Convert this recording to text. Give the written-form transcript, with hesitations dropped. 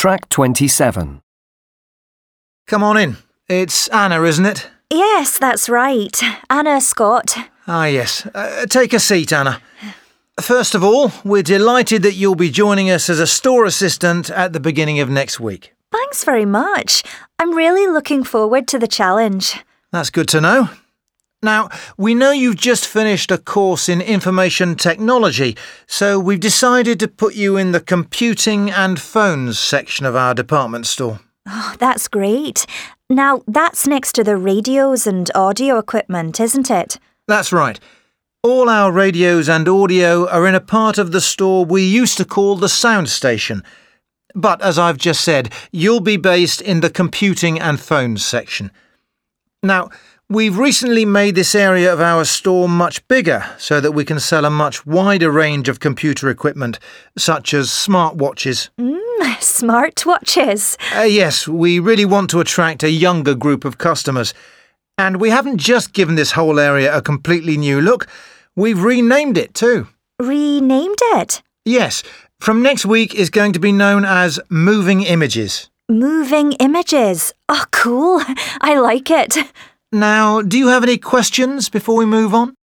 Track 27. Come on in. It's Anna, isn't it? Yes, that's right. Anna Scott. Ah, yes. Take a seat, Anna. First of all, we're delighted that you'll be joining us as a store assistant at the beginning of next week. Thanks very much. I'm really looking forward to the challenge. That's good to know. Now, we know you've just finished a course in information technology, so we've decided to put you in the computing and phones section of our department store. Oh, that's great. Now, that's next to the radios and audio equipment, isn't it? That's right. All our radios and audio are in a part of the store we used to call the sound station. But, as I've just said, you'll be based in the computing and phones section. Now, we've recently made this area of our store much bigger so that we can sell a much wider range of computer equipment, such as smartwatches. Smartwatches. Yes, we really want to attract a younger group of customers. And we haven't just given this whole area a completely new look, we've renamed it too. Renamed it? Yes, from next week is going to be known as Moving Images. Moving Images. Oh, cool. I like it. Now, do you have any questions before we move on?